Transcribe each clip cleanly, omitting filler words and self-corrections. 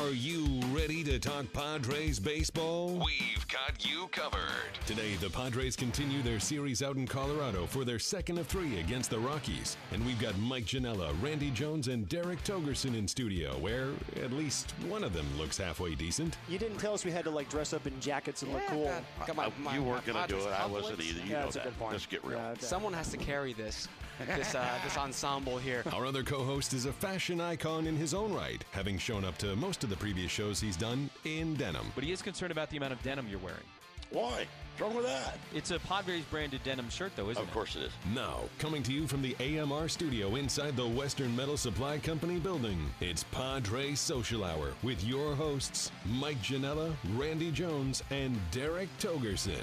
Are you ready to talk Padres baseball? We've got you covered. Today, the Padres continue their series out in Colorado for their second of 3 against the Rockies. And we've got Mike Janella, Randy Jones, and Derek Togerson in studio, where at least one of them looks halfway decent. You didn't tell us we had to like dress up in jackets and look cool. You weren't going to do it. I wasn't either. You know that's that. a good point. Let's get real. Yeah, okay. Someone has to carry this ensemble here. Our other co-host is a fashion icon in his own right, having shown up to most of the previous shows he's done in denim. But he is concerned about the amount of denim you're wearing. Why? What's wrong with that? It's a Padres branded denim shirt, though, isn't it? Of course it is. Now, coming to you from the AMR studio inside the Western Metal Supply Company building, it's Padres Social Hour with your hosts, Mike Janella, Randy Jones, and Derek Togerson.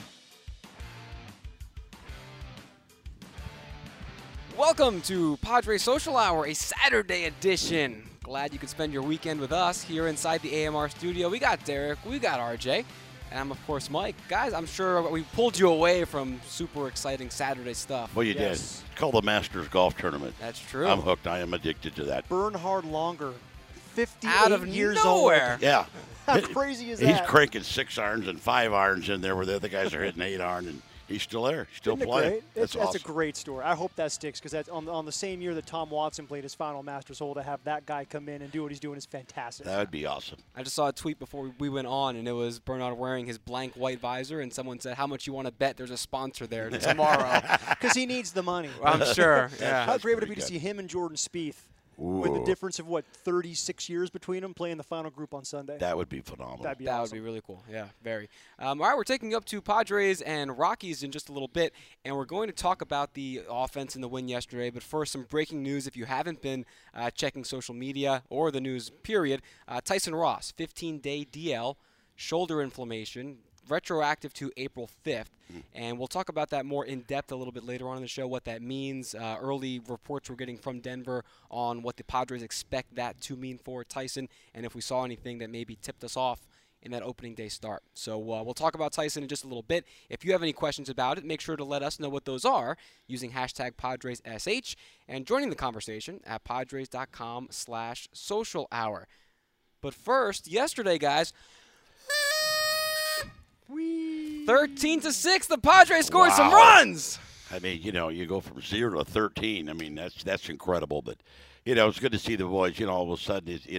Welcome to Padres Social Hour, a Saturday edition. Glad you could spend your weekend with us here inside the AMR studio. We got Derek, we got RJ, and I'm, of course, Mike. Guys, I'm sure we pulled you away from super exciting Saturday stuff. Well, you did. It's called the Masters Golf Tournament. That's true. I'm hooked. I am addicted to that. Bernhard Longer, 58 Out of years nowhere. old. Yeah. How crazy is He's that? cranking 6 irons and 5 irons in there where the other guys are hitting 8 iron, and he's still there. He's still Isn't it playing. great? That's awesome. That's a great story. I hope that sticks because that's on the same year that Tom Watson played his final Masters hole. To have that guy come in and do what he's doing is fantastic. That would be awesome. I just saw a tweet before we went on, and it was Bernard wearing his blank white visor, and someone said, how much you want to bet there's a sponsor there tomorrow? Because he needs the money. I'm sure. Yeah. How great would it be pretty to good. see him and Jordan Spieth Ooh. with the difference of, 36 years between them playing the final group on Sunday? That would be phenomenal. That'd be That awesome. would be really cool. Yeah, very. All right, we're taking up to Padres and Rockies in just a little bit, and we're going to talk about the offense and the win yesterday. But first, some breaking news. If you haven't been checking social media or the news, period, Tyson Ross, 15-day DL, shoulder inflammation, retroactive to April 5th. And we'll talk about that more in depth a little bit later on in the show, what that means. Early reports we're getting from Denver on what the Padres expect that to mean for Tyson, and if we saw anything that maybe tipped us off in that opening day start. So we'll talk about Tyson in just a little bit. If you have any questions about it, make sure to let us know what those are using hashtag PadresSH and joining the conversation at Padres.com/social hour. But first, yesterday, guys, 13-6, the Padres scored some runs. I mean, you go from 0 to 13. I mean, that's incredible. But, it's good to see the boys. All of a sudden it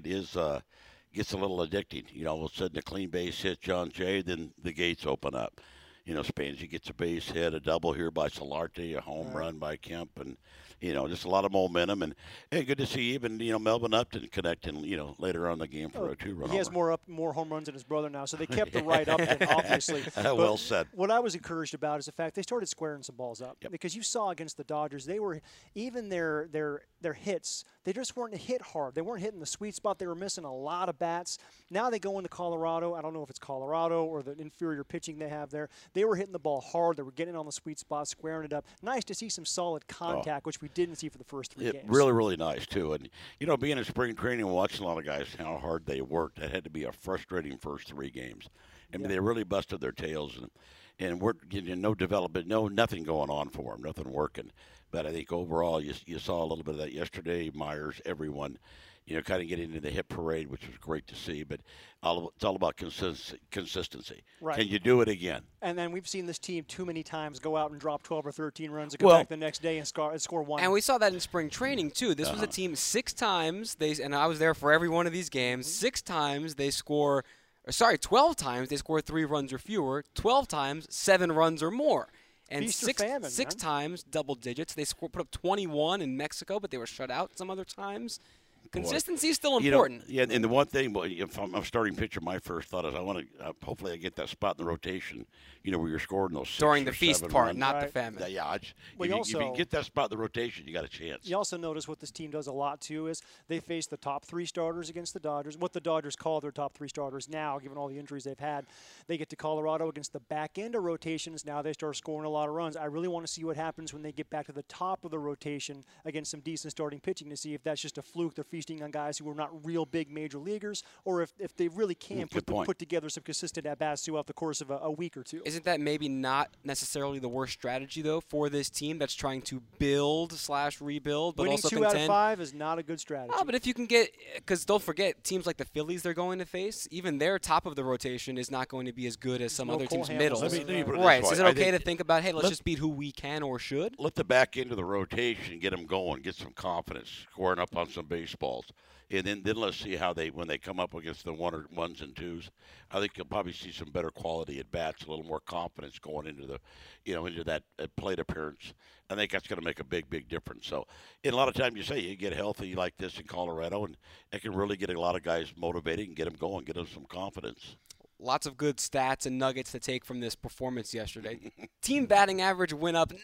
gets a little addicting. All of a sudden a clean base hit, John Jay, then the gates open up. Spangy gets a base hit, a double here by Solarte, a home run by Kemp, and, just a lot of momentum. And, hey, good to see even, Melvin Upton connecting, later on in the game for a 2-run. He has more home runs than his brother now, so they kept the right Upton, obviously. Well said. What I was encouraged about is the fact they started squaring some balls up. Yep. Because you saw against the Dodgers, they were even their hits, they just weren't hit hard. They weren't hitting the sweet spot. They were missing a lot of bats. Now they go into Colorado. I don't know if it's Colorado or the inferior pitching they have there. They were hitting the ball hard. They were getting on the sweet spot, squaring it up. Nice to see some solid contact, which we didn't see for the first 3 games. Really, really nice, too. And, being in spring training and watching a lot of guys, how hard they worked, that had to be a frustrating first 3 games. I mean, they really busted their tails, and we're getting no development, nothing going on for them, nothing working. But I think overall you saw a little bit of that yesterday. Myers, everyone, kind of getting into the hit parade, which was great to see. But it's all about consistency. Right. Can you do it again? And then we've seen this team too many times go out and drop 12 or 13 runs and come back the next day and score one. And we saw that in spring training, too. This was a team 6 times, and I was there for every one of these games, 6 times they score – 12 times they score 3 runs or fewer, 12 times 7 runs or more. And Feast or six famine, times double digits. They put up 21 in Mexico, but they were shut out some other times. Consistency is still important. And the one thing, if I'm a starting pitcher, my first thought is I want to hopefully I get that spot in the rotation, where you're scoring those 6 During or the feast 7 part, runs. not the famine. If you can get that spot in the rotation, you got a chance. You also notice what this team does a lot, too, is they face the top 3 starters against the Dodgers. What the Dodgers call their top 3 starters now, given all the injuries they've had. They get to Colorado against the back end of rotations. Now they start scoring a lot of runs. I really want to see what happens when they get back to the top of the rotation against some decent starting pitching to see if that's just a fluke. They're feasting on guys who are not real big major leaguers, or if they really can put together some consistent at-bats throughout the course of a week or two. Isn't that maybe not necessarily the worst strategy, though, for this team that's trying to build/rebuild, but Winning also 2 contend? out of 5 is not a good strategy. Oh, but if you can get – because don't forget, teams like the Phillies they're going to face, even their top of the rotation is not going to be as good as some other teams' middle. Let me put it this Right, so way. is it I okay think to think about, hey, let's just beat who we can or should? let the back end of the rotation get them going, get some confidence, scoring up on some baseballs, and then let's see how when they come up against the ones and twos. I think you'll probably see some better quality at bats, a little more confidence going into the, into that plate appearance. I think that's going to make a big difference. So, and a lot of times you say you get healthy like this in Colorado, and it can really get a lot of guys motivated and get them going, get them some confidence. Lots of good stats and nuggets to take from this performance yesterday. Team batting average went up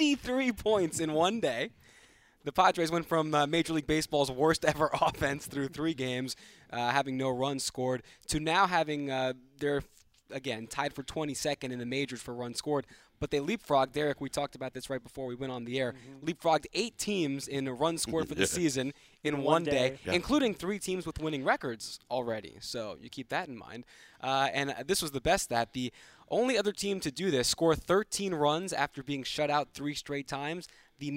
93 points in one day. The Padres went from Major League Baseball's worst ever offense through 3 games, having no runs scored, to now having they're, again, tied for 22nd in the majors for runs scored. But they leapfrogged, Derek, we talked about this right before we went on the air, leapfrogged 8 teams in runs scored for the season in one day, including 3 teams with winning records already. So you keep that in mind. And this was the best stat. The only other team to do this, score 13 runs after being shut out 3 straight times, the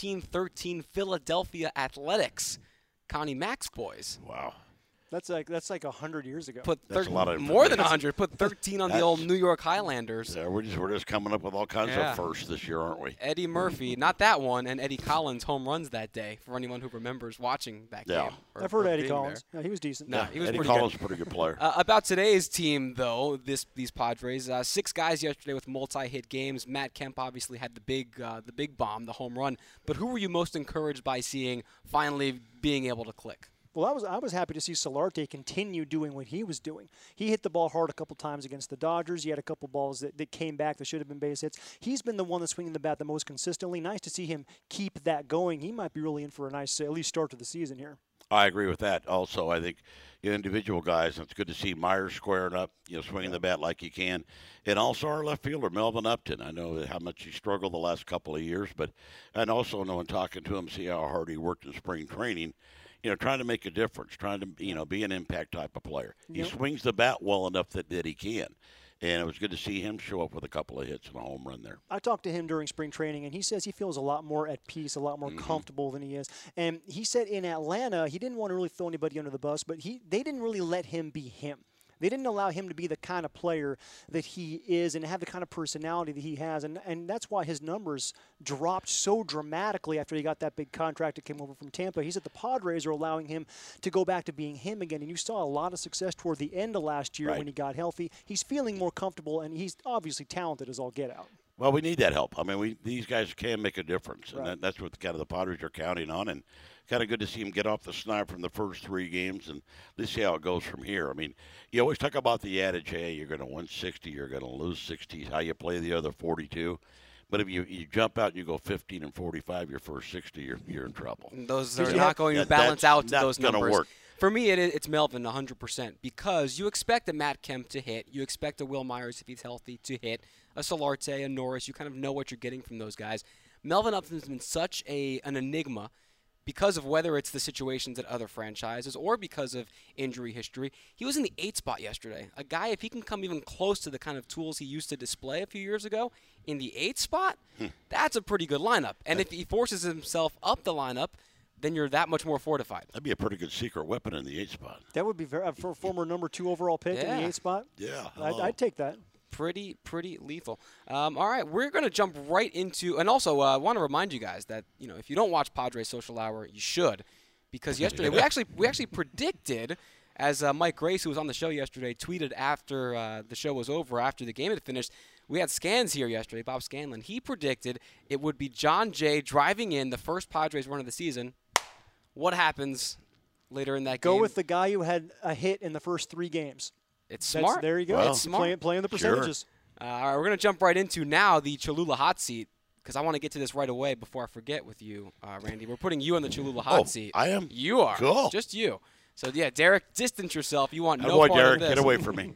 1913 Philadelphia Athletics, Connie Mack's boys. Wow. That's like 100 years ago. Put That's a lot of more than information. 100. Put 13 on the old New York Highlanders. Yeah, we're just coming up with all kinds of firsts this year, aren't we? Eddie Murphy, not that one, and Eddie Collins home runs that day for anyone who remembers watching that game. I've heard or Eddie being Collins. Yeah, he was decent. No, he was Eddie pretty Collins good. is a pretty good player. About today's team, though, these Padres, 6 guys yesterday with multi-hit games. Matt Kemp obviously had the big bomb, the home run. But who were you most encouraged by seeing finally being able to click? Well, I was happy to see Solarte continue doing what he was doing. He hit the ball hard a couple times against the Dodgers. He had a couple balls that came back that should have been base hits. He's been the one that's swinging the bat the most consistently. Nice to see him keep that going. He might be really in for a nice, at least start to the season here. I agree with that. Also, I think individual guys, it's good to see Myers squaring up, swinging the bat like he can. And also our left fielder, Melvin Upton. I know how much he struggled the last couple of years, and also know in talking to him, see how hard he worked in spring training, trying to make a difference, trying to, be an impact type of player. He swings the bat well enough that he can. And it was good to see him show up with a couple of hits and a home run there. I talked to him during spring training, and he says he feels a lot more at peace, a lot more comfortable than he is. And he said in Atlanta, he didn't want to really throw anybody under the bus, but they didn't really let him be him. They didn't allow him to be the kind of player that he is and have the kind of personality that he has. And that's why his numbers dropped so dramatically after he got that big contract that came over from Tampa. He said the Padres are allowing him to go back to being him again. And you saw a lot of success toward the end of last year when he got healthy. He's feeling more comfortable, and he's obviously talented as all get out. Well, we need that help. I mean, these guys can make a difference, and that's what kind of the Padres are counting on. And kind of good to see him get off the snide from the first 3 games, and let's see how it goes from here. I mean, you always talk about the adage, hey, you're going to win 60, you're going to lose 60, how you play the other 42. But if you jump out and you go 15 and 45 your first 60, you're in trouble. Those are not going to balance out those numbers. Gonna work. For me, it's Melvin 100% because you expect a Matt Kemp to hit. You expect a Will Myers, if he's healthy, to hit. A Solarte, a Norris. You kind of know what you're getting from those guys. Melvin Upton's been such an enigma because of whether it's the situations at other franchises or because of injury history. He was in the 8th spot yesterday. A guy, if he can come even close to the kind of tools he used to display a few years ago, in the 8th spot, that's a pretty good lineup. And if he forces himself up the lineup, then you're that much more fortified. That'd be a pretty good secret weapon in the 8th spot. That would be for a former number 2 overall pick in the 8th spot. Yeah. I'd take that. Pretty lethal. All right, we're going to jump right into, and also I want to remind you guys that if you don't watch Padres Social Hour, you should, because yesterday we actually predicted, as Mike Grace, who was on the show yesterday, tweeted after the show was over, after the game had finished. We had Scans here yesterday, Bob Scanlon. He predicted it would be John Jay driving in the first Padres run of the season. What happens later in that game? Go with the guy who had a hit in the first 3 games. It's smart. There you go. Well, it's smart. Playing the percentages. All right, we're going to jump right into now the Cholula hot seat because I want to get to this right away before I forget with you, Randy. We're putting you on the Cholula hot seat. I am? You are. Cool. Just you. So, yeah, Derek, distance yourself. You want no Avoid part Derek. of this. Get away from me.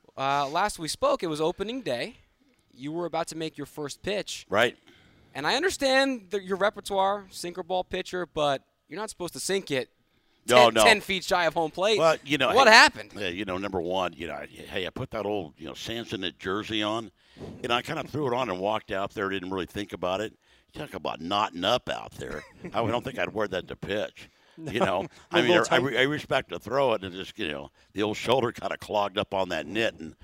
Last we spoke, it was opening day. You were about to make your first pitch. Right. And I understand your repertoire, sinker ball pitcher, but you're not supposed to sink it No, 10 feet shy of home plate. Well, what happened? Number one, I put that old, Samsonite jersey on. I kind of threw it on and walked out there. Didn't really think about it. Talk about knotting up out there. I don't think I'd wear that to pitch. I mean, I respect to throw it, and just the old shoulder kind of clogged up on that knit, and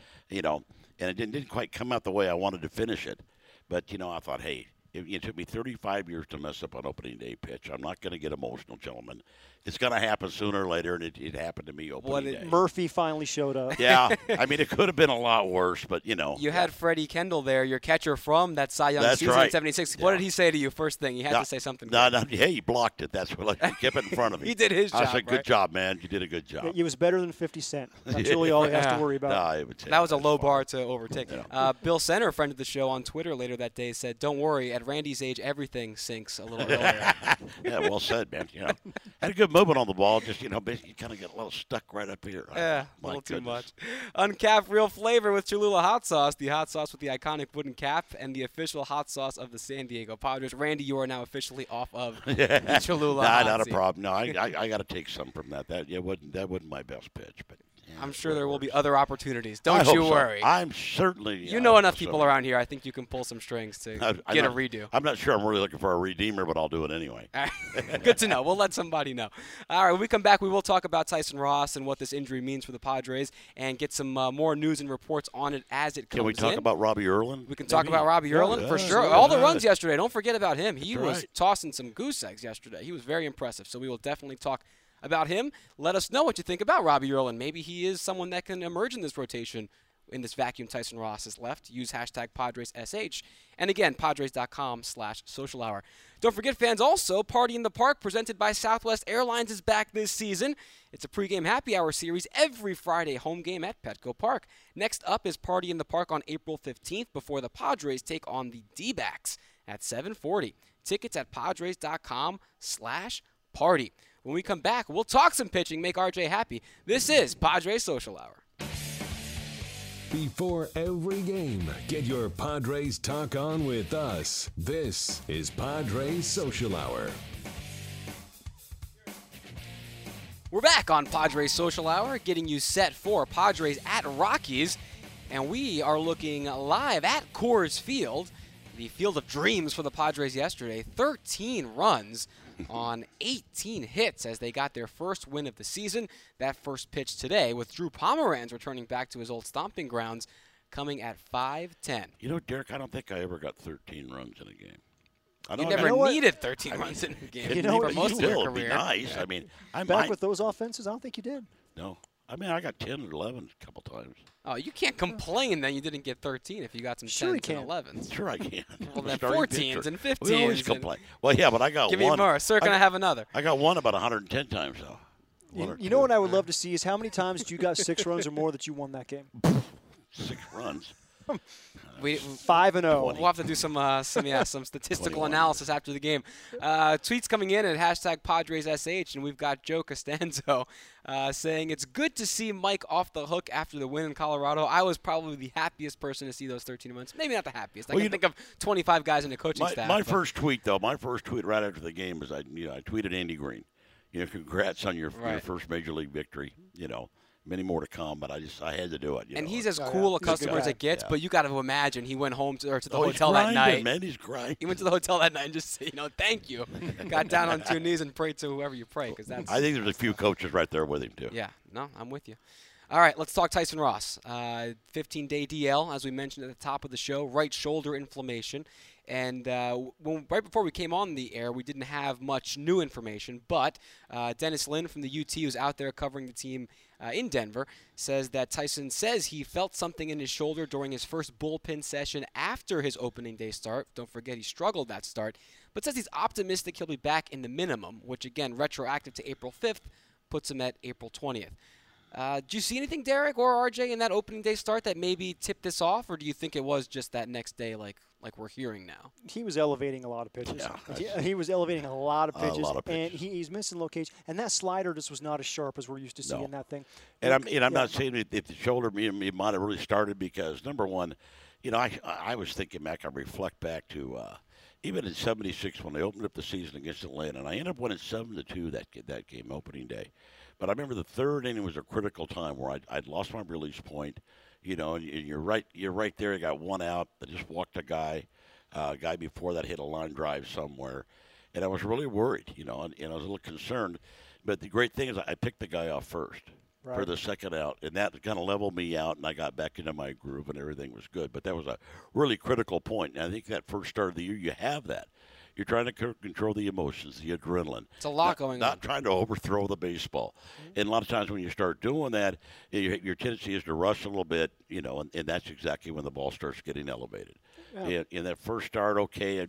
it didn't quite come out the way I wanted to finish it. But I thought, hey, it took me 35 years to mess up an opening day pitch. I'm not going to get emotional, gentlemen. It's going to happen sooner or later, and it happened to me opening day. Murphy finally showed up. Yeah, I mean, it could have been a lot worse, but You had Freddie Kendall there, your catcher from that Cy Young season in '76. What did he say to you first thing? He had to say something. No, he blocked it. That's what he kept it in front of me. He did his job. I said, good job, man. You did a good job. It was better than 50 Cent. That's really all he has to worry about. That was a low bar to overtake. Bill Center, friend of the show on Twitter later that day, said, don't worry, at Randy's age, everything sinks a little earlier. Yeah, well said, man. Had a good movement on the ball. Just, basically you kind of get a little stuck right up here. Yeah, a little too much. Uncapped real flavor with Cholula hot sauce, the hot sauce with the iconic wooden cap and the official hot sauce of the San Diego Padres. Randy, you are now officially off of the Cholula hot not a seat. problem. No, I got to take some from that. That wasn't my best pitch, but. Yeah, I'm sure there will be other opportunities. Don't you worry. I'm certainly. You know enough people around here. I think you can pull some strings to get a redo. I'm not sure I'm really looking for a redeemer, but I'll do it anyway. Good to know. We'll let somebody know. All right, when we come back, we will talk about Tyson Ross and what this injury means for the Padres and get some more news and reports on it as it comes in. Can we talk about Robbie Erlin? We can talk about Robbie Erlin for sure. All the runs yesterday. Don't forget about him. He was tossing some goose eggs yesterday. He was very impressive. So we will definitely talk about him. Let us know what you think about Robbie Erlin. Maybe he is someone that can emerge in this rotation in this vacuum Tyson Ross has left. Use hashtag PadresSH. And again, Padres.com/social hour. Don't forget, fans, also, Party in the Park presented by Southwest Airlines is back this season. It's a pregame happy hour series every Friday home game at Petco Park. Next up is Party in the Park on April 15th before the Padres take on the D-backs at 7:40. Tickets at Padres.com/party. When we come back, we'll talk some pitching, make RJ happy. This is Padres Social Hour. Before every game, get your Padres talk on with us. This is Padres Social Hour. We're back on Padres Social Hour, getting you set for Padres at Rockies. And we are looking live at Coors Field, the field of dreams for the Padres yesterday. 13 runs on 18 hits as they got their first win of the season. That first pitch today with Drew Pomeranz returning back to his old stomping grounds, coming at 5-10. Derek, I don't think I ever got 13 runs in a game. You never needed 13 runs in a game for most of your career. Nice. I mean, back with those offenses, I don't think you did. No. I mean, I got 10 and 11 a couple times. Oh, you can't complain that you didn't get 13 if you got some 10s and 11s. Sure I can. Well, then 14s and 15s. We always complain. Well, yeah, but I got Give one. Give me more. Sir, can I have another? I got one about 110 times, though. You know what I would love to see is how many times you got 6 runs or more that you won that game? 6 runs. 5-0. We'll have to do some statistical analysis after the game. Tweets coming in at hashtag PadresSH, and we've got Joe Costanzo saying it's good to see Mike off the hook after the win in Colorado. I was probably the happiest person to see those 13 runs. Maybe not the happiest. I can think of 25 guys in the coaching staff. My first tweet right after the game was I tweeted Andy Green. Congrats on your first major league victory. Many more to come, but I had to do it. And he's as cool a customer as it gets, but you got to imagine he went home to the hotel grinding, that night. Man, he's grinding. He went to the hotel that night and just said, thank you. Got down on 2 knees and prayed to whoever you pray, because that's. I think there's a few coaches right there with him too. Yeah, no, I'm with you. All right, let's talk Tyson Ross. 15-day DL, as we mentioned at the top of the show, right shoulder inflammation. And right before we came on the air, we didn't have much new information, but Dennis Lin from the UT, who's out there covering the team in Denver, says that Tyson says he felt something in his shoulder during his first bullpen session after his opening day start. Don't forget he struggled that start, but says he's optimistic he'll be back in the minimum, which again, retroactive to April 5th, puts him at April 20th. Do you see anything, Derek or RJ, in that opening day start that maybe tipped this off, or do you think it was just that next day like we're hearing now? He was elevating a lot of pitches. Yeah, he was elevating a lot of pitches, and he's missing location. And that slider just was not as sharp as we're used to seeing that thing. And I'm not saying if the shoulder it might have really started because, number one, I was thinking back, I reflect back to even in '76 when they opened up the season against Atlanta, and I ended up winning 7-2 that game opening day. But I remember the third inning was a critical time where I'd lost my release point, and you're right there. You got one out. I just walked a guy before that hit a line drive somewhere, and I was really worried, and I was a little concerned. But the great thing is I picked the guy off first. Right. For the second out, and that kind of leveled me out, and I got back into my groove, and everything was good. But that was a really critical point, and I think that first start of the year, you have that. You're trying to control the emotions, the adrenaline. It's a lot going on. Not trying to overthrow the baseball. Mm-hmm. And a lot of times when you start doing that, your tendency is to rush a little bit, and that's exactly when the ball starts getting elevated. Yeah. In that first start, okay,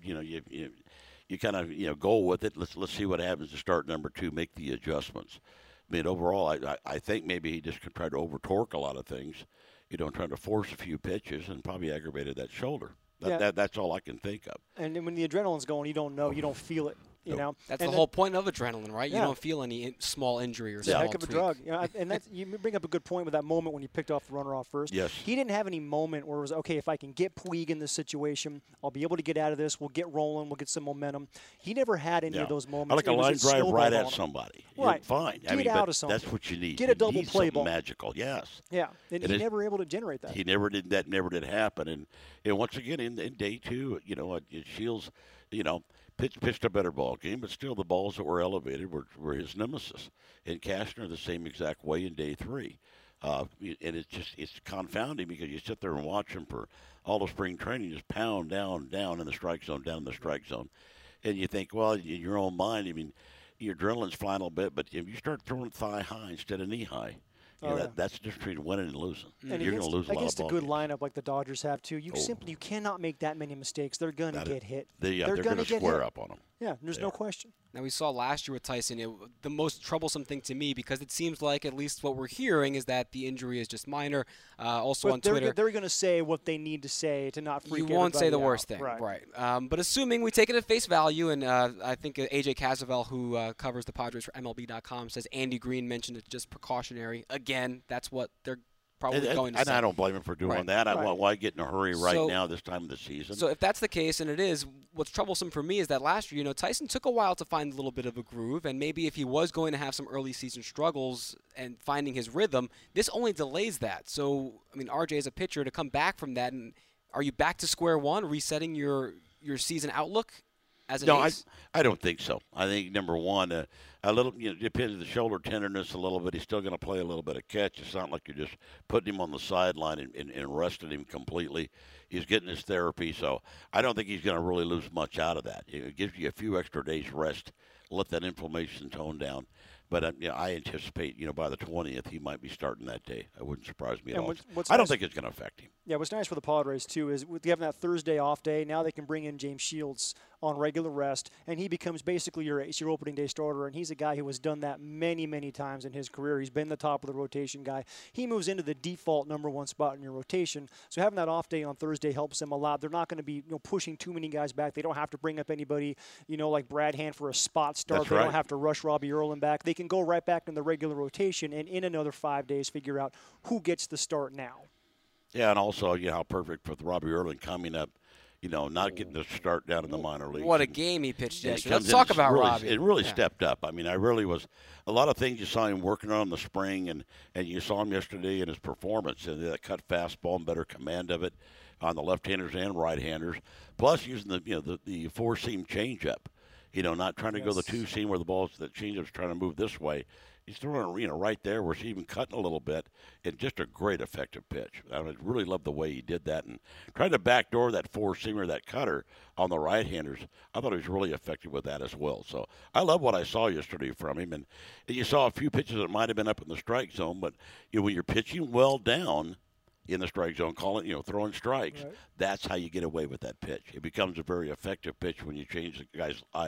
you kind of go with it. Let's see what happens to start number 2. Make the adjustments. I mean, overall, I think maybe he just tried to over-torque a lot of things, trying to force a few pitches and probably aggravated that shoulder. That's all I can think of. And when the adrenaline's going, you don't know. You don't feel it. You know, that's the whole point of adrenaline, right? Yeah. You don't feel any small injury or it's small a heck of a tweak. drug. And that's, you bring up a good point with that moment when you picked off the runner off first. Yes. He didn't have any moment where it was, okay, if I can get Puig in this situation, I'll be able to get out of this. We'll get rolling. We'll get some momentum. He never had any of those moments. I like a line drive right at somebody. Right. Fine. Get out of something. That's what you need. Get a double play ball. Magical. Yes. Yeah. And he never able to generate that. He never did. That never did happen. And once again, in day 2, Shields, pitched a better ball game, but still the balls that were elevated were his nemesis. And Cashner the same exact way in day 3. And it's confounding because you sit there and watch him for all the spring training, just pound down in the strike zone, down in the strike zone. And you think, well, in your own mind, your adrenaline's flying a little bit, but if you start throwing thigh high instead of knee high, that's the difference between winning and losing. And you're going to lose a lot of against a ball good games. lineup like the Dodgers have too, you cannot make that many mistakes. They're going to get hit. They're going to square up on them. Yeah, there's no question. Now, we saw last year with Tyson, the most troublesome thing to me, because it seems like at least what we're hearing is that the injury is just minor. Also but on Twitter. They're going to say what they need to say to not freak You won't say the out. worst thing. Right. But assuming we take it at face value, and I think A.J. Casavel, who covers the Padres for MLB.com, says Andy Green mentioned it's just precautionary. Again, that's what they're probably going to say. And I don't blame him for doing that. Why get in a hurry now this time of the season? So if that's the case, and it is, what's troublesome for me is that last year, Tyson took a while to find a little bit of a groove, and maybe if he was going to have some early season struggles and finding his rhythm, this only delays that. So, RJ as a pitcher to come back from that, and are you back to square one, resetting your season outlook as an ace? I don't think so. I think, number one, a little, depends on the shoulder tenderness a little bit. He's still going to play a little bit of catch. It's not like you're just putting him on the sideline and resting him completely. He's getting his therapy, so I don't think he's going to really lose much out of that. It gives you a few extra days rest, let that inflammation tone down. But I anticipate, by the 20th, he might be starting that day. It wouldn't surprise me at all. I don't think it's going to affect him. Yeah, what's nice for the Padres, too, is with having that Thursday off day, now they can bring in James Shields on regular rest, and he becomes basically your opening day starter, and he's a guy who has done that many, many times in his career. He's been the top of the rotation guy. He moves into the default number 1 spot in your rotation, so having that off day on Thursday helps them a lot. They're not going to be pushing too many guys back. They don't have to bring up anybody, like Brad Hand for a spot start. That's they right. don't have to rush Robbie Erlin back. They can go right back in the regular rotation, and in another 5 days figure out who gets the start now. Yeah, and also, how perfect with Robbie Erlin coming up, not getting the start down in the minor leagues. What a game he pitched yesterday. Let's Let's talk about Robbie. It really stepped up. I really was – a lot of things you saw him working on in the spring, and you saw him yesterday in his performance, and that cut fastball and better command of it on the left-handers and right-handers, plus using the four-seam changeup, not trying to go the two-seam where the changeup's trying to move this way. He's throwing it, right there where she's even cutting a little bit, and just a great effective pitch. I really love the way he did that, and tried to backdoor that four-seamer, that cutter on the right-handers. I thought he was really effective with that as well. So I love what I saw yesterday from him, and you saw a few pitches that might have been up in the strike zone, but when you're pitching well down in the strike zone, throwing strikes, that's how you get away with that pitch. It becomes a very effective pitch when you change the guy's eye level.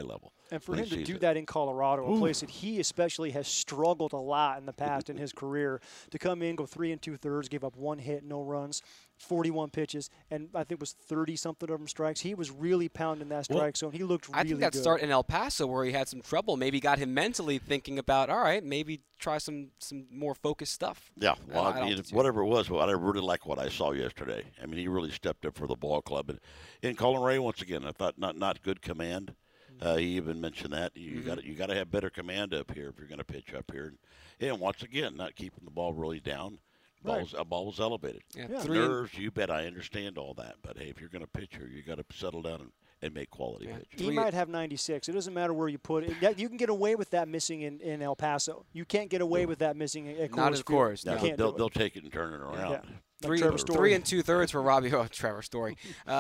And for him to sees do it. that in Colorado, a place that he especially has struggled a lot in the past in his career, to come in, go 3 2/3, give up 1 hit, no runs, 41 pitches, and I think it was 30-something of them strikes. He was really pounding that strike zone. He looked really good. I think that start in El Paso where he had some trouble maybe got him mentally thinking about, all right, maybe try some more focused stuff. Yeah, well, at altitude. whatever it was, I really like what I saw yesterday. I mean, he really stepped up for the ball club. And in Colin Ray, once again, I thought not good command. He even mentioned that you got to have better command up here if you're going to pitch up here. And once again, not keeping the ball really down. Ball was elevated. Yeah. Nerves, you bet. I understand all that. But hey, if you're going to pitch here, you got to settle down and make quality pitches. He might have 96. It doesn't matter where you put it. You can get away with that missing in El Paso. You can't get away with that missing at Coors Not at Coors. Field. No. You can't They'll take it and turn it around. Yeah. Three Trevor Story. and 2/3 for Robbie. Oh, Trevor Story.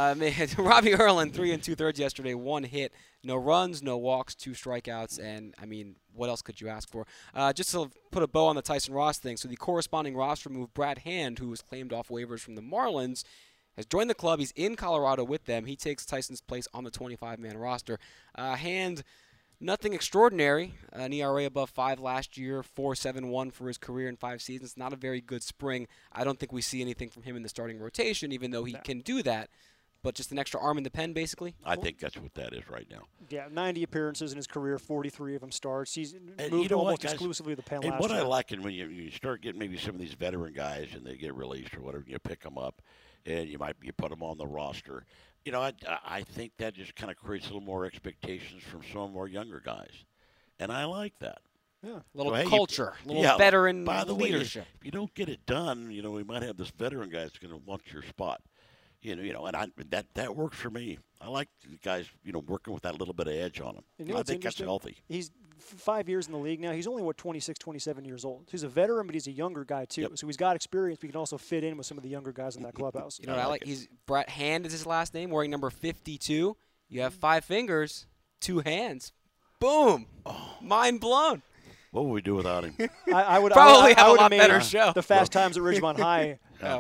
Robbie Erlin, 3 2/3 yesterday. 1 hit, no runs, no walks, 2 strikeouts, and I mean, what else could you ask for? Just to put a bow on the Tyson Ross thing. So the corresponding roster move, Brad Hand, who was claimed off waivers from the Marlins, has joined the club. He's in Colorado with them. He takes Tyson's place on the 25-man roster. Hand. Nothing extraordinary. An ERA above 5 last year, 4.71 for his career in 5 seasons. Not a very good spring. I don't think we see anything from him in the starting rotation, even though he can do that. But just an extra arm in the pen, basically? I think that's what that is right now. Yeah, 90 appearances in his career, 43 of them starts. He's And moved you know almost what, guys? exclusively to the pen And last what year. I like, and when you start getting maybe some of these veteran guys and they get released or whatever, you pick them up, and you put them on the roster. You know, I think that just kind of creates a little more expectations from some more younger guys, and I like that. Yeah. A little So, hey, culture, a little veteran by the leadership. Way, if you don't get it done, you know, we might have this veteran guy that's going to want your spot. You know, and that works for me. I like the guys, you know, working with that little bit of edge on them. You know I what's think that's interesting? healthy. He's 5 years in the league now. He's only, 26, 27 years old. He's a veteran, but he's a younger guy, too. Yep. So he's got experience, but he can also fit in with some of the younger guys in that clubhouse. You know what I like? He's Brett Hand is his last name, wearing number 52. You have 5 fingers, 2 hands. Boom. Mind blown. What would we do without him? I would Probably have I a would lot made better show. The Fast Times at Ridgemont High.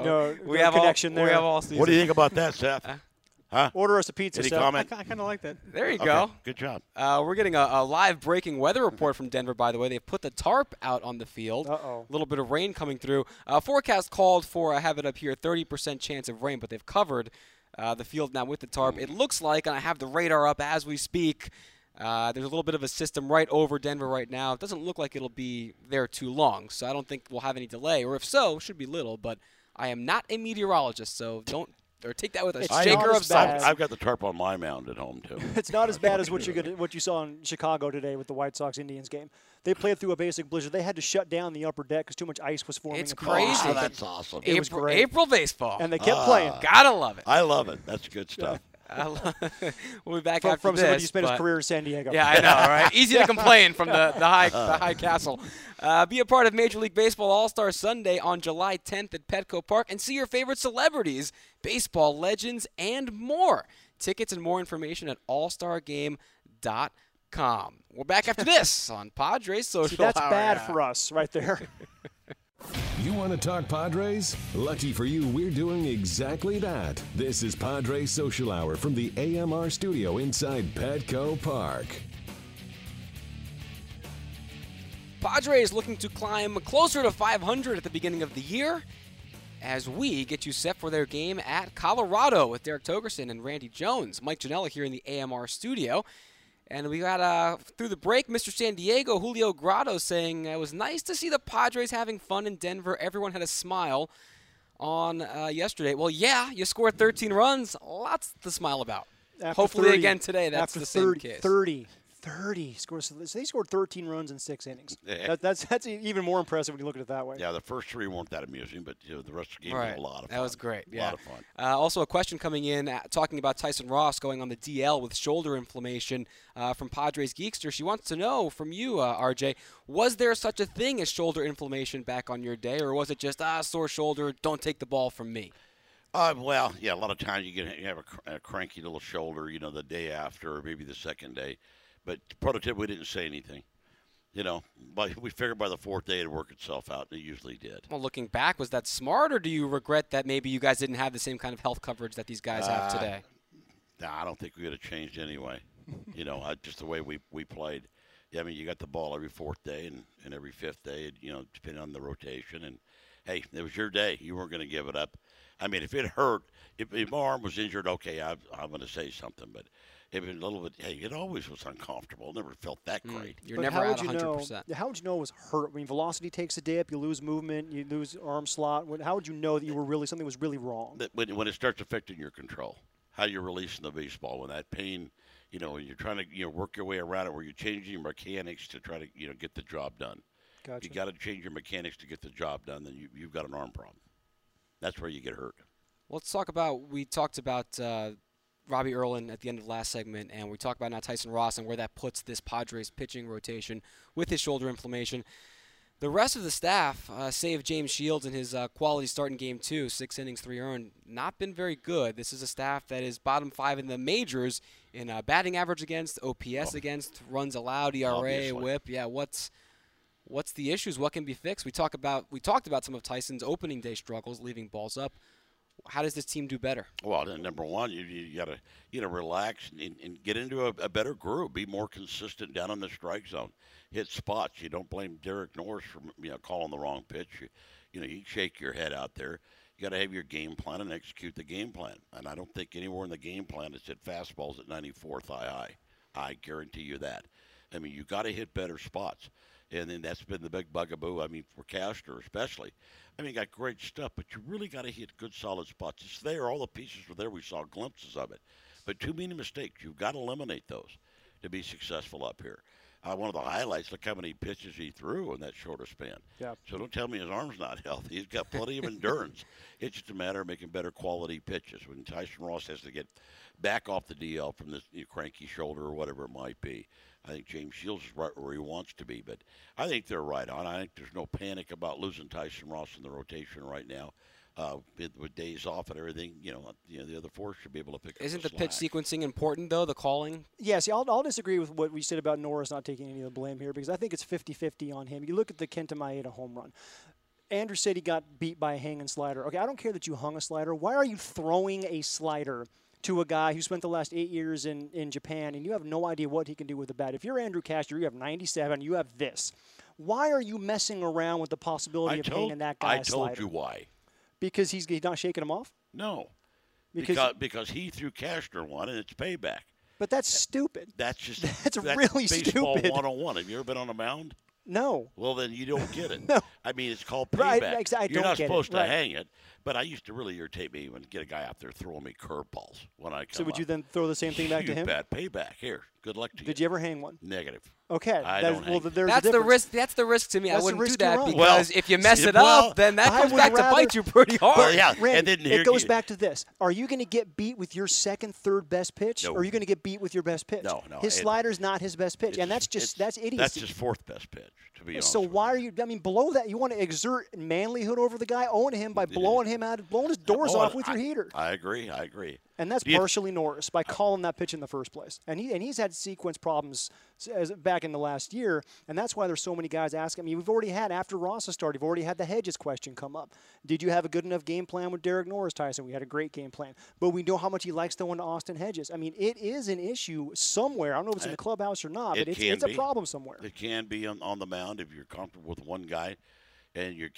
We have connection all, there. We have all season. What do you think about that, Seth? Huh? Order us a pizza, Any Seth. comment? I kind of like that. There you Okay, go. good job. We're getting a live breaking weather report from Denver, by the way. They've put the tarp out on the field. Uh-oh. A little bit of rain coming through. Forecast called for, I have it up here, 30% chance of rain, but they've covered the field now with the tarp. It looks like, and I have the radar up as we speak, there's a little bit of a system right over Denver right now. It doesn't look like it'll be there too long, so I don't think we'll have any delay. Or if so, should be little, but I am not a meteorologist, so don't or take that with a It's shaker not of as bad. salt. I've got the tarp on my mound at home too. It's not as bad as what you saw in Chicago today with the White Sox-Indians game. They played through a basic blizzard. They had to shut down the upper deck because too much ice was forming. It's in crazy. Oh, Boston. that's awesome. It was great. April baseball. And they kept playing. Gotta love it. I love it. That's good stuff. We'll be back From after somebody this. who spent his but- career in San Diego. Yeah, I know, right? Easy to complain from the high castle. Be a part of Major League Baseball All-Star Sunday on July 10th at Petco Park and see your favorite celebrities, baseball legends, and more. Tickets and more information at allstargame.com. We're back after this on Padres Social See, that's Hour. bad for us right there. You want to talk Padres? Lucky for you, we're doing exactly that. This is Padres Social Hour from the AMR studio inside Petco Park. Padres looking to climb closer to 500 at the beginning of the year as we get you set for their game at Colorado with Derek Togerson and Randy Jones. Mike Janella here in the AMR studio. And we got, through the break, Mr. San Diego, Julio Grotto, saying it was nice to see the Padres having fun in Denver. Everyone had a smile on yesterday. Well, yeah, you scored 13 runs. Lots to smile about. After Hopefully 30 again today, that's after the 30, same case. 30 scores. So they scored 13 runs in 6 innings. Yeah. That's even more impressive when you look at it that way. Yeah, the first 3 weren't that amusing, but the rest of the game Right. was a lot of fun. That was great. A Yeah. lot of fun. Also, a question coming in talking about Tyson Ross going on the DL with shoulder inflammation from Padres Geekster. She wants to know from you, RJ, was there such a thing as shoulder inflammation back on your day, or was it just sore shoulder? Don't take the ball from me. Well, yeah, a lot of times you have a cranky little shoulder, you know, the day after or maybe the second day. But prototype, we didn't say anything. You know, but we figured by the 4th day it'd work itself out, and it usually did. Well, looking back, was that smart, or do you regret that maybe you guys didn't have the same kind of health coverage that these guys have today? Nah, I don't think we would have changed anyway. Just the way we played. Yeah, I mean, you got the ball every fourth day and every fifth day, depending on the rotation. And, hey, it was your day. You weren't going to give it up. I mean, if it hurt, if my arm was injured, okay, I'm going to say something. But if it was a little bit, hey, it always was uncomfortable. Never felt that great. You're never at 100%. How would you know it was hurt? I mean, velocity takes a dip, you lose movement, you lose arm slot. How would you know that something was really wrong? When it starts affecting your control, how you're releasing the baseball, when that pain, when you're trying to work your way around it, where you're changing your mechanics to try to get the job done. Gotcha. You got to change your mechanics to get the job done. Then you've got an arm problem. That's where you get hurt. Let's talk about. We talked about Robbie Erlin at the end of the last segment, and we talked about now Tyson Ross and where that puts this Padres pitching rotation with his shoulder inflammation. The rest of the staff, save James Shields in his quality start in Game 2, 6 innings, 3 earned, not been very good. This is a staff that is bottom 5 in the majors in batting average against, OPS against, runs allowed, ERA, Obviously. WHIP. Yeah, what's the issues? What can be fixed? We talked about some of Tyson's opening day struggles, leaving balls up. How does this team do better? Well, number one, you got to relax and get into a better groove. Be more consistent down in the strike zone. Hit spots. You don't blame Derek Norris for calling the wrong pitch. You shake your head out there. You got to have your game plan and execute the game plan. And I don't think anywhere in the game plan it's hit fastballs at 94th high. I guarantee you that. I mean, you got to hit better spots. And then that's been the big bugaboo, for Castro especially. You got great stuff, but you really got to hit good, solid spots. It's there. All the pieces were there. We saw glimpses of it. But too many mistakes. You've got to eliminate those to be successful up here. One of the highlights, look how many pitches he threw in that shorter span. Yeah. So don't tell me his arm's not healthy. He's got plenty of endurance. It's just a matter of making better quality pitches. When Tyson Ross has to get back off the DL from this cranky shoulder or whatever it might be, I think James Shields is right where he wants to be. But I think they're right on. I think there's no panic about losing Tyson Ross in the rotation right now. With days off and everything, the other four should be able to pick up Isn't the the pitch slack. sequencing important, though, the calling? Yeah, see, I'll disagree with what we said about Norris not taking any of the blame here because I think it's 50-50 on him. You look at the Kenta Maeda home run. Andrew said he got beat by a hanging slider. Okay, I don't care that you hung a slider. Why are you throwing a slider to a guy who spent the last 8 years in Japan and you have no idea what he can do with the bat? If you're Andrew Castro, you have 97, you have this. Why are you messing around with the possibility of hanging that guy's slider? I told you why. Because he's not shaking him off? No. Because he threw Castro one, and it's payback. But that's stupid. That's really baseball stupid. 101. Have you ever been on a mound? No. Well, then you don't get it. No. It's called payback. Right, I You're don't not get supposed it. to Right. hang it. But I used to really irritate me when get a guy out there throwing me curveballs when I come So would up. you then throw the same thing back to him? You bet. Payback. Here. Good luck to you. Did you ever hang one? Negative. Okay. I don't hang. There's That's a the difference. risk. That's the risk to me. That's I the wouldn't do risk you're that running. because Well, if you mess it well, up, then that I comes would back to rather- bite you pretty hard. Well, yeah. Randy, and then here it goes you- back to this. Are you going to get beat with your second, third best pitch, No. or are you going to get beat with your best pitch? No. His slider's not his best pitch, and that's idiocy. That's his fourth best pitch, to be honest. So with why you. are you? Below that, you want to exert manlyhood over the guy, own him by blowing him out, blowing his doors off with your heater. I agree. And that's Do you- partially Norris by calling that pitch in the first place. And he's had sequence problems back in the last year, and that's why there's so many guys asking. I mean, we've already had, after Ross started, we've already had the Hedges question come up. Did you have a good enough game plan with Derek Norris, Tyson? We had a great game plan. But we know how much he likes throwing to Austin Hedges. I mean, it is an issue somewhere. I don't know if it's in the clubhouse or not, but it's a problem somewhere. It can be on the mound if you're comfortable with one guy, and you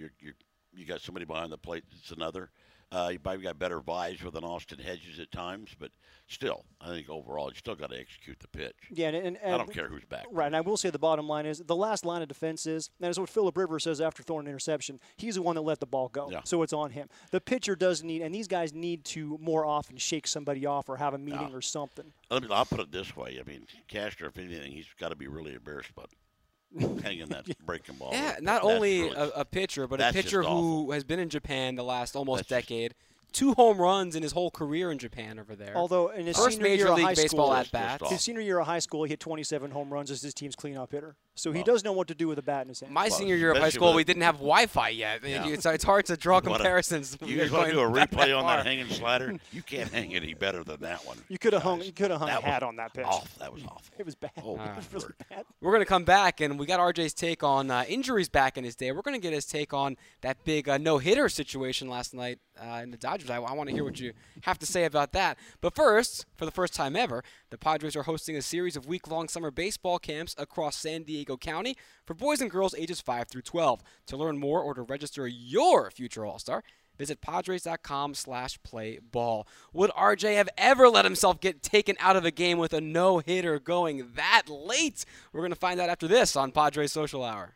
got somebody behind the plate that's another. You probably got better vibes with an Austin Hedges at times, but still, I think overall, you still got to execute the pitch. Yeah, and I don't care who's back. Right, and I will say the bottom line is the last line of defense is, and it's what Phillip Rivers says after throwing an interception, he's the one that let the ball go, Yeah. so it's on him. The pitcher does need, and these guys need to more often shake somebody off or have a meeting or something. I'll put it this way. I mean, Castro, if anything, he's got to be really embarrassed about hanging that breaking ball. Yeah, That's not only really- a pitcher, but a that's pitcher just who awful. has been in Japan the last almost That's just- decade. 2 home runs in his whole career in Japan over there. Although in his First senior Major year of League high Baseball school, at bat. Just his senior year of high school, he hit 27 home runs as his team's cleanup hitter. So he does know what to do with a bat in his hand. My senior year of high school, we didn't have Wi-Fi yet. Yeah. It's hard to draw comparisons. You guys want to do a replay on that hanging slider? You can't hang any better than that one. You could have hung a hat on that pitch. That was awful. It was bad. Oh, It was really bad. We're going to come back, and we got RJ's take on injuries back in his day. We're going to get his take on that big no-hitter situation last night in the Dodgers. I want to hear what you have to say about that. But first, for the first time ever, the Padres are hosting a series of week-long summer baseball camps across San Diego County for boys and girls ages 5 through 12. To learn more or to register your future All-Star, visit Padres.com/playball. Would RJ have ever let himself get taken out of a game with a no-hitter going that late? We're going to find out after this on Padres Social Hour.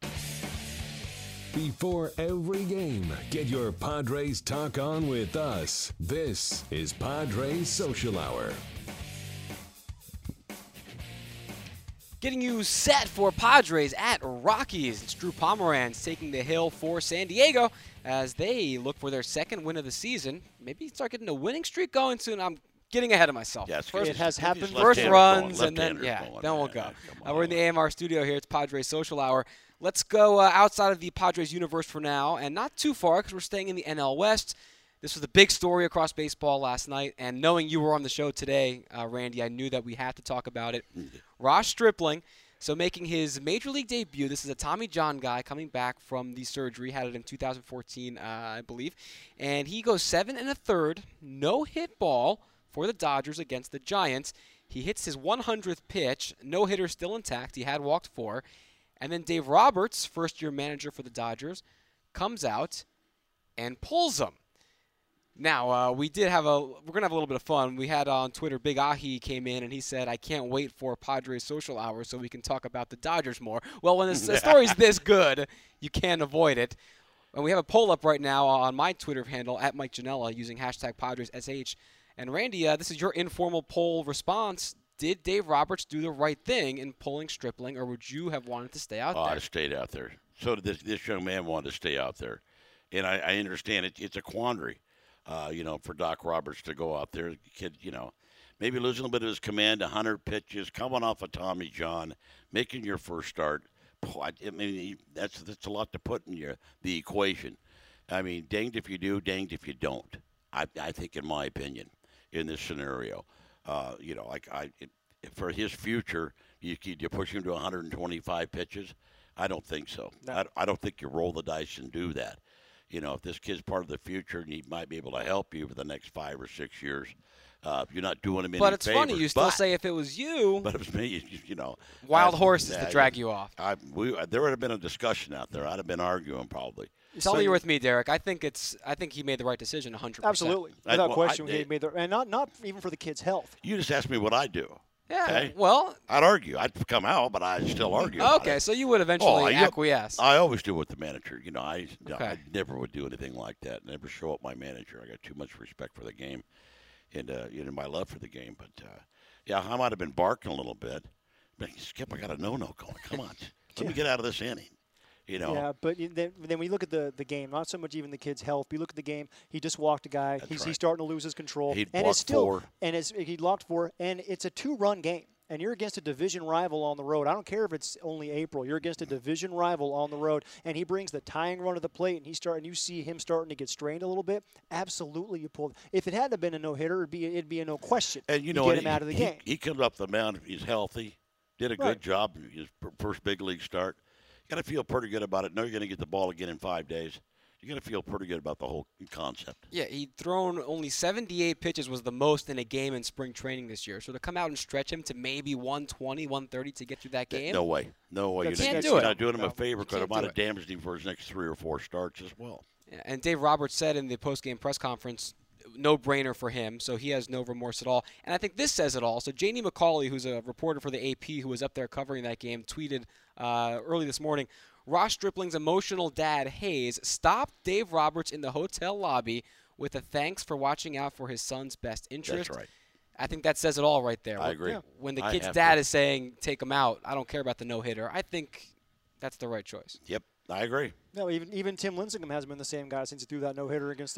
Before every game, get your Padres talk on with us. This is Padres Social Hour. Getting you set for Padres at Rockies. It's Drew Pomeranz taking the hill for San Diego as they look for their second win of the season. Maybe start getting a winning streak going soon. I'm getting ahead of myself. Yes, it has happened. First runs, and then going, we'll go. We're in the AMR studio here. It's Padres Social Hour. Let's go outside of the Padres universe for now, and not too far because we're staying in the NL West. This was the big story across baseball last night, and knowing you were on the show today, Randy, I knew that we had to talk about it. Ross Stripling, so making his Major League debut. This is a Tommy John guy coming back from the surgery. Had it in 2014, I believe. And he goes 7 1/3, no-hit ball for the Dodgers against the Giants. He hits his 100th pitch. No-hitter still intact. He had walked 4. And then Dave Roberts, first-year manager for the Dodgers, comes out and pulls him. Now, we're going to have a little bit of fun. We had on Twitter, Big Ahi came in and he said, I can't wait for Padres Social Hour so we can talk about the Dodgers more. Well, when the story's this good, you can't avoid it. And we have a poll up right now on my Twitter handle, at Mike Janella, using hashtag PadresSH. And Randy, this is your informal poll response. Did Dave Roberts do the right thing in pulling Stripling, or would you have wanted to stay out there? I stayed out there. So did this young man wanted to stay out there. And I understand it's a quandary. For Doc Roberts to go out there, kid, maybe losing a little bit of his command, 100 pitches, coming off of Tommy John, making your first start. I mean, that's a lot to put in the equation. I mean, danged if you do, danged if you don't. I think, in my opinion, in this scenario, for his future, you push him to 125 pitches. I don't think so. No. I don't think you roll the dice and do that. If this kid's part of the future and he might be able to help you for the next 5 or 6 years, you're not doing him any favors. But it's funny, you still say if it was you. But it was me, Wild horses to drag you off. There would have been a discussion out there. I'd have been arguing probably. Tell me you're with me, Derek. I think he made the right decision 100%. Absolutely. Without question, he made and not even for the kid's health. You just asked me what I do. Yeah, okay? Well. I'd argue. I'd come out, but I'd still argue. Okay, so you would eventually acquiesce. I always do with the manager. I never would do anything like that. Never show up my manager. I got too much respect for the game and my love for the game. But, I might have been barking a little bit. But, Skip, I got a no-no going. Come on. Let me get out of this inning. Yeah, but then we look at the game, not so much even the kid's health. We look at the game. He just walked a guy. He's starting to lose his control. He locked 4. He locked 4, and it's a 2-run game. And you're against a division rival on the road. I don't care if it's only April. You're against a division rival on the road, and he brings the tying run to the plate, and you see him starting to get strained a little bit. Absolutely, you pull. If it hadn't been a no-hitter, it'd be a no question. And get him out of the game. He comes up the mound. He's healthy. Did a good job. His first big league start. You got to feel pretty good about it. Know you're going to get the ball again in 5 days. You got to feel pretty good about the whole concept. Yeah, he'd thrown only 78 pitches was the most in a game in spring training this year. So to come out and stretch him to maybe 120, 130 to get through that game? No way. You're not doing him a favor because it might have damaged him for his next 3 or 4 starts as well. Yeah, and Dave Roberts said in the post-game press conference, no-brainer for him, so he has no remorse at all. And I think this says it all. So Janie McCauley, who's a reporter for the AP who was up there covering that game, tweeted early this morning, Ross Stripling's emotional dad, Hayes, stopped Dave Roberts in the hotel lobby with a thanks for watching out for his son's best interest. That's right. I think that says it all right there. I agree. When the kid's dad is saying, take him out, I don't care about the no-hitter, I think that's the right choice. Yep, I agree. No, even Tim Lincecum hasn't been the same guy since he threw that no-hitter against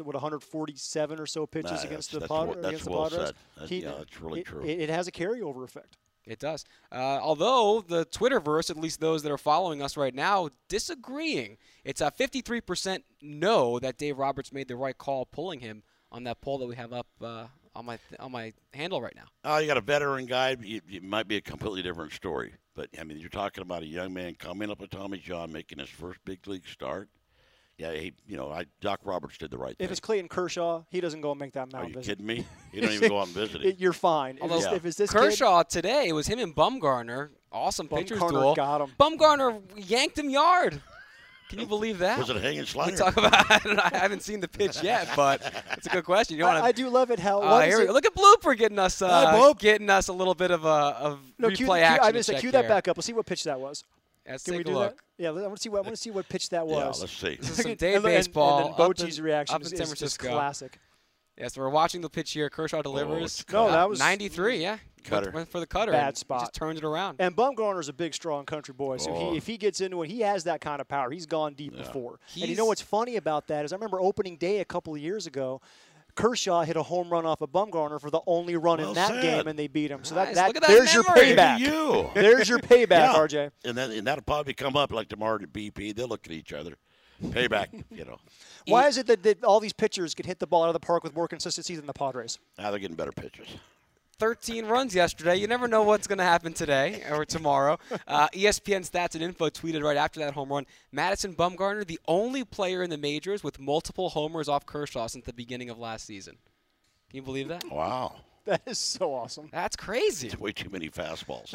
147 or so pitches against the Padres. That's well said. That's really true. It has a carryover effect. It does. Although the Twitterverse, at least those that are following us right now, disagreeing. It's a 53% no that Dave Roberts made the right call pulling him on that poll that we have up on my handle right now. Oh, you got a veteran guy. It might be a completely different story. But, I mean, you're talking about a young man coming up with Tommy John, making his first big league start. Yeah, Doc Roberts did the right thing. If it's Clayton Kershaw, he doesn't go and make that mound Are you visit. kidding me? You don't even go out and visit him. You're fine. Although If it's this Kershaw today, it was him and Bumgarner. Awesome pitchers Bumgarner duel. got him. Bumgarner yanked him yard. Can you believe that? Was it a hanging We slider? talk about. I haven't seen the pitch yet, but it's a good question. You I do love it how. here we go. Look at Blooper getting us getting us a little bit of replay action. I just to check cue that here. back up. We'll see what pitch that was. Let's Can take we a do look. that? Yeah, I want to see what pitch that was. Yeah, let's see. This is some And- day and- baseball. And then Bochy's reaction up in San is just Francisco. classic. Yes, we're watching the pitch here. Kershaw delivers. it's No, that was 93. Yeah, Cutter. Went for the cutter. Bad and spot. Just turned it around. And Bumgarner's a big, strong country boy. So Oh. if he gets into it, he has that kind of power. He's gone deep before. And you know He's- what's funny about that is I remember opening day a couple of years ago, Kershaw hit a home run off of Bumgarner for the only run Well in that said. game, and they beat him. So Nice. that Look at that there's your memory. Look at payback. you. There's your payback, Yeah. RJ. And that'll probably come up like tomorrow at BP. They'll look at each other. Payback, Why is it that all these pitchers can hit the ball out of the park with more consistency than the Padres? Now they're getting better pitches. 13 runs yesterday. You never know what's going to happen today or tomorrow. ESPN Stats and Info tweeted right after that home run, Madison Bumgarner, the only player in the majors with multiple homers off Kershaw since the beginning of last season. Can you believe that? Wow. That is so awesome. That's crazy. Way too many fastballs.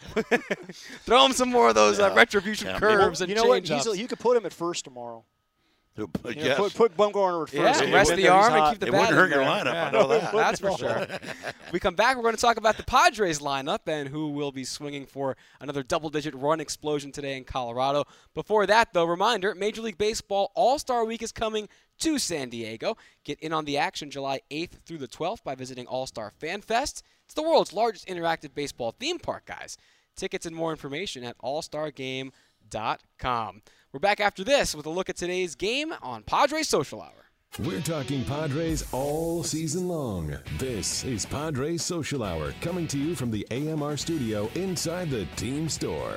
Throw him some more of those retribution Yeah, curves and You know what? change-ups. You could put him at first tomorrow. Yes. Put Bumgarner at first. Yeah, It rest wouldn't- the arm and hot. keep the It bat wouldn't in hurt your there. lineup, Yeah. I know that. That's for sure. We come back, we're going to talk about the Padres lineup and who will be swinging for another double-digit run explosion today in Colorado. Before that, though, reminder, Major League Baseball All-Star Week is coming to San Diego. Get in on the action July 8th through the 12th by visiting All-Star Fan Fest. It's the world's largest interactive baseball theme park, guys. Tickets and more information at allstargame.com. We're back after this with a look at today's game on Padres Social Hour. We're talking Padres all season long. This is Padres Social Hour, coming to you from the AMR studio inside the team store.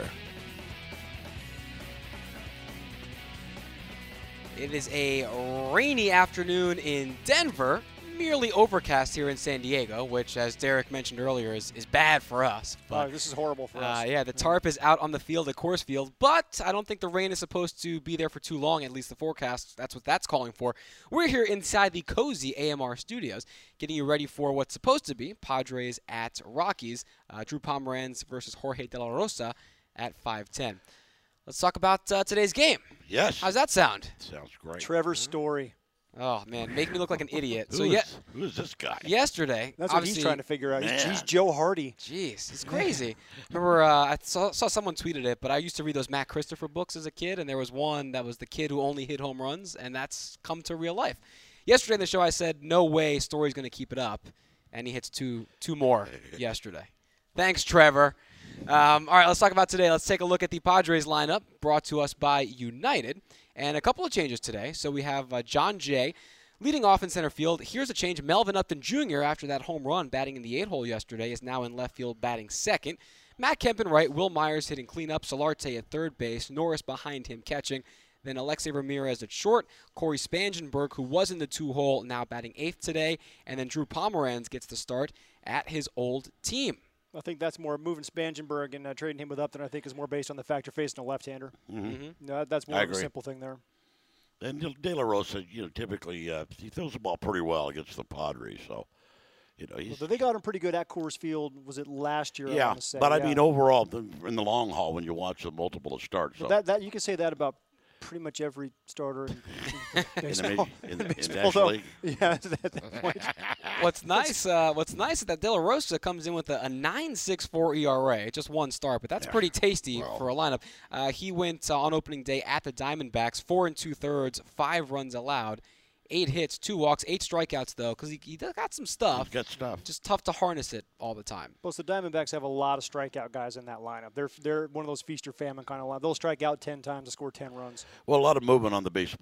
It is a rainy afternoon in Denver, merely overcast here in San Diego, which, as Derek mentioned earlier, is bad for us. But This is horrible for us. yeah, the tarp is out on the field at Coors Field, but I don't think the rain is supposed to be there for too long, at least the forecast. That's what that's calling for. We're here inside the cozy AMR studios, getting you ready for what's supposed to be Padres at Rockies, Drew Pomeranz versus Jorge De La Rosa at 5:10. Let's talk about today's game. Yes. How's that sound? Sounds great. Trevor's story. Oh, man, make me look like an idiot. Who So, is this guy? yesterday, That's what he's obviously- trying to figure out. Man. He's Joe Hardy. Jeez, it's crazy. Remember, I saw someone tweeted it, but I used to read those Matt Christopher books as a kid, and there was one that was the kid who only hit home runs, and that's come to real life. Yesterday in the show, I said, no way Story's going to keep it up, and he hits two more yesterday. Thanks, Trevor. All right, let's talk about today. Let's take a look at the Padres lineup brought to us by United, and a couple of changes today. So we have John Jay leading off in center field. Here's a change. Melvin Upton Jr., after that home run batting in the 8-hole yesterday, is now in left field batting second. Matt Kemp in right, Will Myers hitting cleanup, Solarte at third base, Norris behind him catching, then Alexei Ramirez at short, Corey Spangenberg, who was in the 2-hole, now batting 8th today, and then Drew Pomeranz gets the start at his old team. I think that's more moving Spangenberg and trading him with Upton. I think is more based on the fact you're facing a left-hander. No, that's more I of a agree. simple thing there. And De La Rosa, typically he throws the ball pretty well against the Padres. So, he's So they got him pretty good at Coors Field. Was it last year? I yeah. wanna say. But I Yeah. mean, overall, in the long haul, when you watch the multiple starts, so But that you can say that about pretty much every starter in in baseball. the Baseball, National though. League. Yeah, at that point. What's nice is that De La Rosa comes in with a 9.64 ERA, just one start, but that's pretty tasty for a lineup. He went on opening day at the Diamondbacks, 4 2/3, 5 runs allowed, 8 hits, 2 walks, 8 strikeouts though, because he got some stuff. He's got stuff. Just tough to harness it all the time. Plus, the Diamondbacks have a lot of strikeout guys in that lineup. They're one of those feast or famine kind of line. They'll strike out 10 times to score 10 runs. Well, a lot of movement on the baseball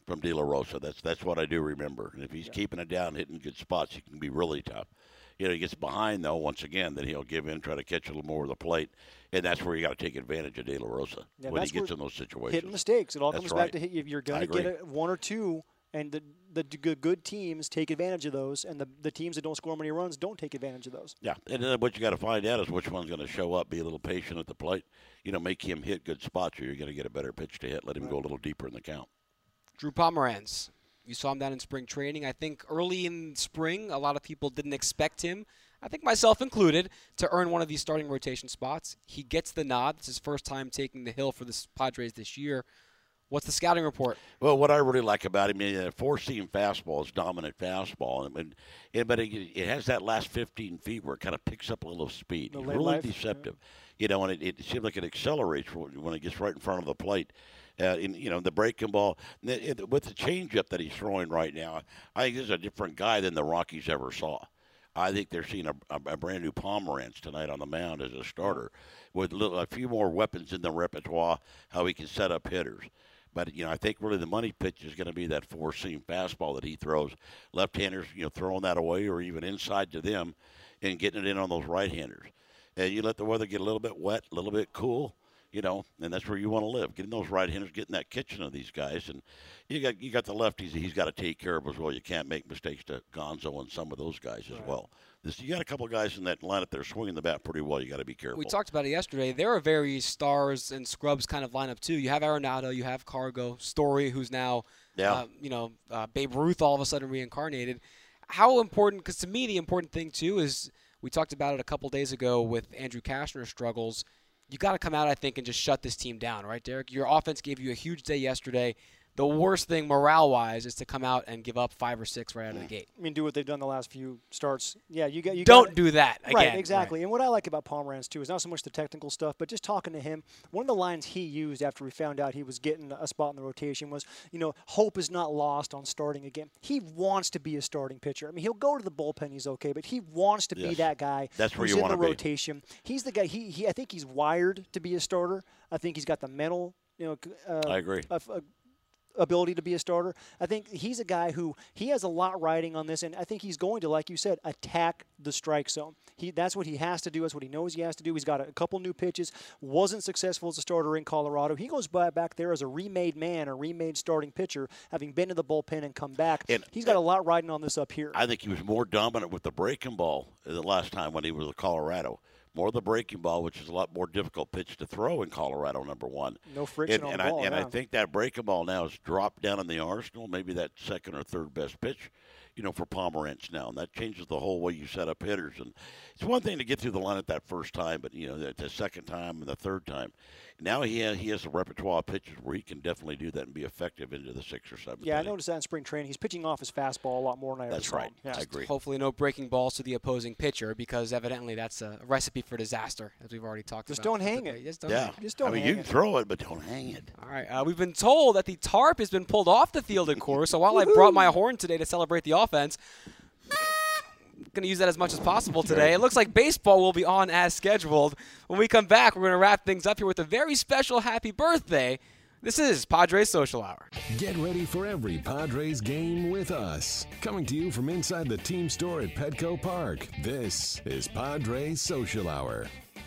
from De La Rosa. That's what I do remember. And if he's keeping it down, hitting good spots, he can be really tough. He gets behind, though, once again, then he'll give in, try to catch a little more of the plate, and that's where you got to take advantage of De La Rosa when he gets in those situations. Hitting mistakes. It all That's comes right. back to you're going to get one or two, and the good teams take advantage of those, and the teams that don't score many runs don't take advantage of those. Yeah, and then what you got to find out is which one's going to show up, be a little patient at the plate, make him hit good spots, or you're going to get a better pitch to hit, let him go a little deeper in the count. Drew Pomeranz. You saw him down in spring training. I think early in spring, a lot of people didn't expect him, I think myself included, to earn one of these starting rotation spots. He gets the nod. It's his first time taking the hill for the Padres this year. What's the scouting report? Well, what I really like about him is a four-seam fastball is dominant fastball, but it has that last 15 feet where it kind of picks up a little speed. It's really deceptive, and it seems like it accelerates when it gets right in front of the plate. The breaking ball with the changeup that he's throwing right now, I think this is a different guy than the Rockies ever saw. I think they're seeing a brand new Pomeranz tonight on the mound as a starter with a few more weapons in the repertoire, how he can set up hitters. But, I think really the money pitch is going to be that four-seam fastball that he throws. Left-handers, throwing that away or even inside to them and getting it in on those right-handers. And you let the weather get a little bit wet, a little bit cool, and that's where you want to live. Getting those right-handers, getting that kitchen of these guys. And you got the lefties that he's got to take care of as well. You can't make mistakes to Gonzo and some of those guys as well. You got a couple of guys in that lineup that are swinging the bat pretty well. You got to be careful. We talked about it yesterday. There are very stars and scrubs kind of lineup too. You have Arenado, you have Cargo, Story, who's now, Babe Ruth all of a sudden reincarnated. How important? Because to me, the important thing too is we talked about it a couple days ago with Andrew Cashner's struggles. You got to come out, I think, and just shut this team down, right, Derek? Your offense gave you a huge day yesterday. The worst thing morale-wise is to come out and give up 5 or 6 right out of the gate. I mean, do what they've done the last few starts. Yeah, you don't do that again. Right, exactly. Right. And what I like about Pomeranz too is not so much the technical stuff, but just talking to him. One of the lines he used after we found out he was getting a spot in the rotation was, hope is not lost on starting again. He wants to be a starting pitcher. I mean, he'll go to the bullpen, he's okay, but he wants to be that guy. That's where who's you want in to the rotation. He's the guy. I think he's wired to be a starter. I think he's got the mental. I agree. Ability to be a starter. I think he's a guy who he has a lot riding on this, and I think he's going to, like you said, attack the strike zone. That's what he has to do. That's what he knows he has to do. He's got a couple new pitches. Wasn't successful as a starter in Colorado. He goes back there as a remade man, a remade starting pitcher, having been to the bullpen and come back. And he's got a lot riding on this up here. I think he was more dominant with the breaking ball the last time when he was with Colorado. More the breaking ball, which is a lot more difficult pitch to throw in Colorado, number one. No friction on the ball. I think that breaking ball now is dropped down in the arsenal, maybe that second or third best pitch, for Pomeranz now. And that changes the whole way you set up hitters. And it's one thing to get through the lineup that first time, but, the second time and the third time. Now he has a repertoire of pitches where he can definitely do that and be effective into the 6th or 7th. Yeah, I noticed that in spring training. He's pitching off his fastball a lot more than I ever saw. That's right. Yeah. I agree. Hopefully no breaking balls to the opposing pitcher because evidently that's a recipe for disaster, as we've already talked Just about. Don't hang it. Just don't hang it. Just don't hang it. You can throw it, but don't hang it. All right. We've been told that the tarp has been pulled off the field at Coors, so while I brought my horn today to celebrate the offense, going to use that as much as possible today. It looks like baseball will be on as scheduled. When we come back, we're going to wrap things up here with a very special happy birthday. This is Padres Social Hour. Get ready for every Padres game with us. Coming to you from inside the team store at Petco Park, this is Padres Social Hour.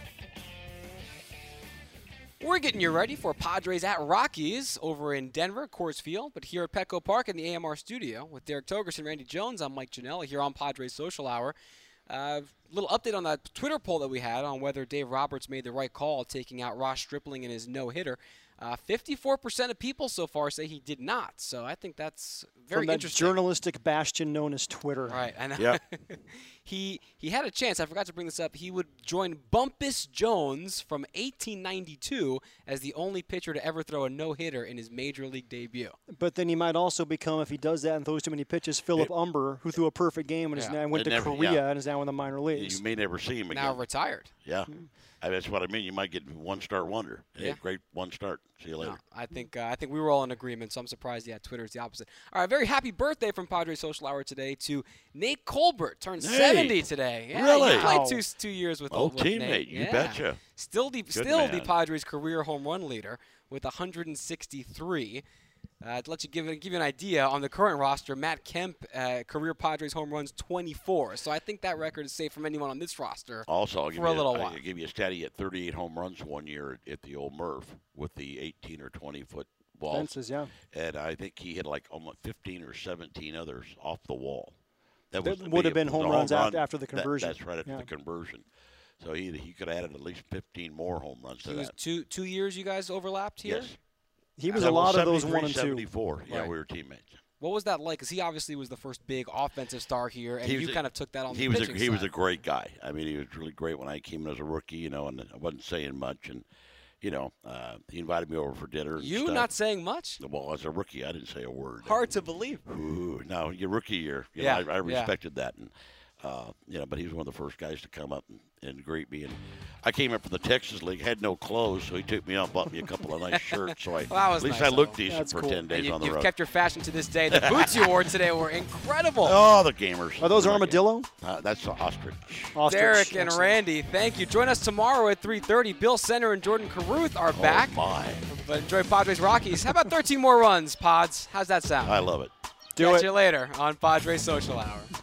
We're getting you ready for Padres at Rockies over in Denver, Coors Field, but here at Petco Park in the AMR studio with Derek Togerson, Randy Jones. I'm Mike Janella here on Padres Social Hour. Little update on that Twitter poll that we had on whether Dave Roberts made the right call taking out Ross Stripling in his no-hitter. 54% of people so far say he did not, so I think that's very interesting. Journalistic bastion known as Twitter. Right, and yep. he had a chance. I forgot to bring this up. He would join Bumpus Jones from 1892 as the only pitcher to ever throw a no-hitter in his major league debut. But then he might also become, if he does that and throws too many pitches, Philip Umber, who threw a perfect game and went to Korea and is now in the minor leagues. You may never see him again. Now retired. Yeah. That's what I mean. You might get one-start wonder. Hey, great one start. See you later. No, I think we were all in agreement, so I'm surprised, Twitter is the opposite. All right, very happy birthday from Padres Social Hour today to Nate Colbert. Turned 70 today. Yeah, really? He played two years with old teammate. Nate. You betcha. Still the Padres career home run leader with 163. To let you give you an idea, on the current roster, Matt Kemp, career Padres home runs 24. So I think that record is safe from anyone on this roster also, for a little while. I'll give you a stat. He had 38 home runs one year at the old Murph with the 18 or 20-foot balls. Fences, yeah. And I think he hit like almost 15 or 17 others off the wall. That would have been home runs after the conversion. That's right, after the conversion. So he could have added at least 15 more home runs to that. Two years you guys overlapped here? Yes. He was a lot of those 1 and 2. 74. Yeah, Right. we were teammates. What was that like? Because he obviously was the first big offensive star here, and you kind of took that on the pitching He was side. a great guy. I mean, he was really great when I came in as a rookie, and I wasn't saying much. And, he invited me over for dinner. And You stuff. not saying much? Well, as a rookie, I didn't say a word. Hard to believe. Ooh, no, your rookie year. Yeah, I respected that. And, but he was one of the first guys to come up and greet me. And I came up from the Texas League, had no clothes, so he took me out and bought me a couple of nice shirts. So at least I looked decent That's for cool. 10 days on the You've road. kept your fashion to this day. The boots you wore today were incredible. Oh, the gamers. Are those armadillo? That's an ostrich. Ostrich. Derek and Excellent. Randy, thank you. Join us tomorrow at 3:30. Bill Center and Jordan Caruth are back. Oh, my. But enjoy Padres Rockies. How about 13 more runs, Pods? How's that sound? I love it. Do Catch it. you later on Padres Social Hour.